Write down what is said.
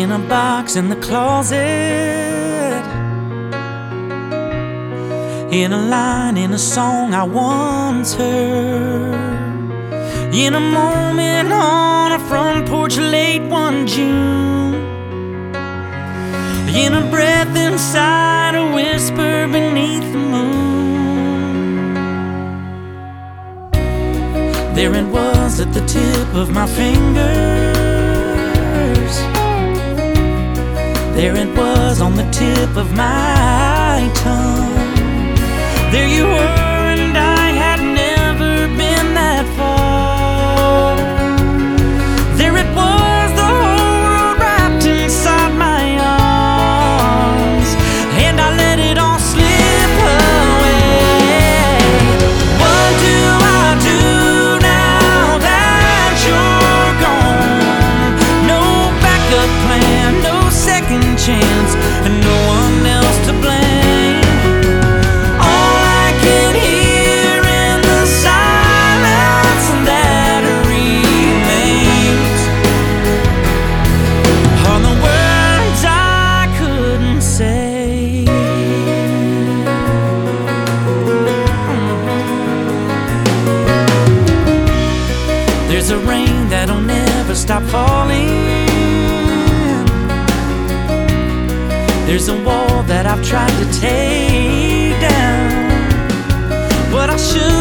in a box in the closet, in a line in a song I once heard, in a moment on a front porch late one June, in a breath inside a whisper beneath the moon. There it was at the tip of my fingers, there it was on the tip of my tongue. There you were and I had never been that far. There it was, the whole world wrapped inside my arms, and I let it all slip away. What do I do now that you're gone? No backup plan, no second chance, and no one else to blame. All I can hear in the silence that remains are the words I couldn't say. There's a rain that'll never stop falling, there's a wall that I've tried to take down, but I should